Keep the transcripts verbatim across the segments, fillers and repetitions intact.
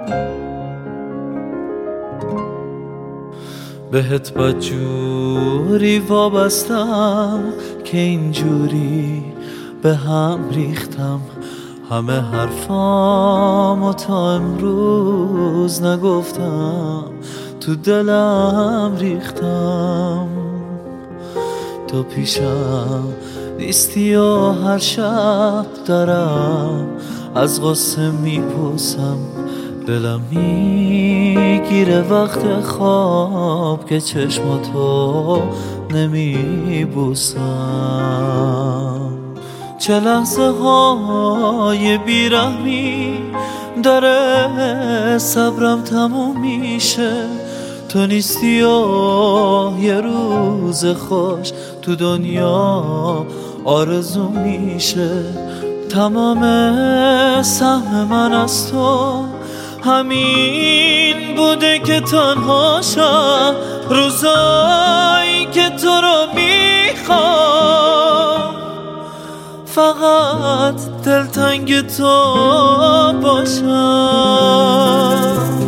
بهت بدجوری وابستم که اینجوری به هم ریختم. همه حرفامو تا امروز نگفتم، تو دلم ریختم. تو پیشم نیستی و هر شب دارم از غصه میپوسم. دلم میگیره وقت خواب که چشماتو نمیبوسم. چه لحظه های بیرحمی داره صبرم تموم میشه. تو نیستی و یه روز خوش تو دنیا آرزو میشه. تمام سهم من از تو همین بوده که تنها شم روزایی که تو رو میخوام. فقط دلتنگ تو باشم.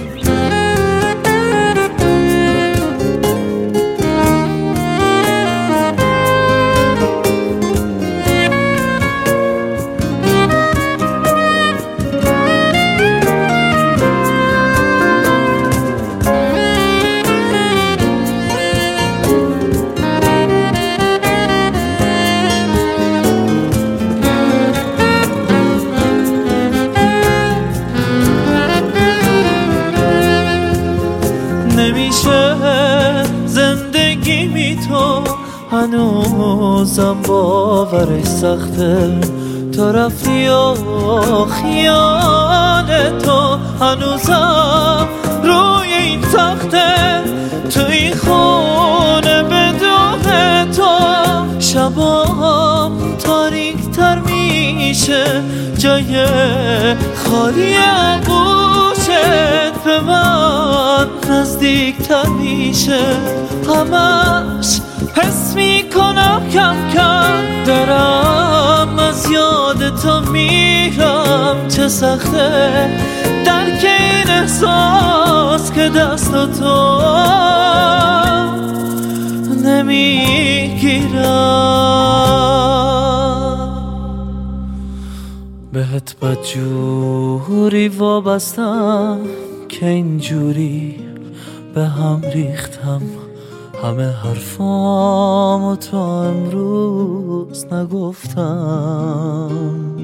نمیشه زندگی می تو هنوزم باورش سخته. تو رفتی و خیال تو هنوزم روی این تخته. تو این خونه بدون تو شبام تاریک تر میشه. جای خالی گوشت به من نزدیک تر میشه. همش حس میکنم کم کم دارم از یاد تو میرم. چه سخته درک این احساس که دست تو نمیگیرم. بهت بدجوری وابستم که اینجوری به هم ریختم. همه حرفامو تا امروز نگفتم.